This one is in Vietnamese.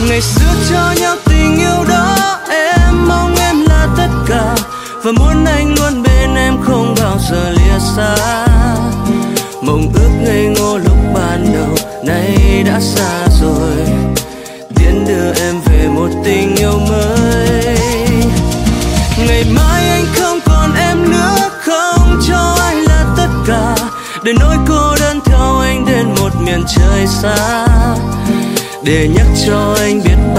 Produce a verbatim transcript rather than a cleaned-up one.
Ngày xưa cho nhau tình yêu đó, em mong em là tất cả và muốn anh luôn bên em không bao giờ lìa xa. Mộng ước ngây ngô lúc ban đầu nay đã xa rồi, tiễn đưa em về một tình yêu mới. Ngày mai anh không còn em nữa, không cho anh là tất cả, để nỗi cô đơn theo anh đến một miền trời xa, để nhắc cho anh biết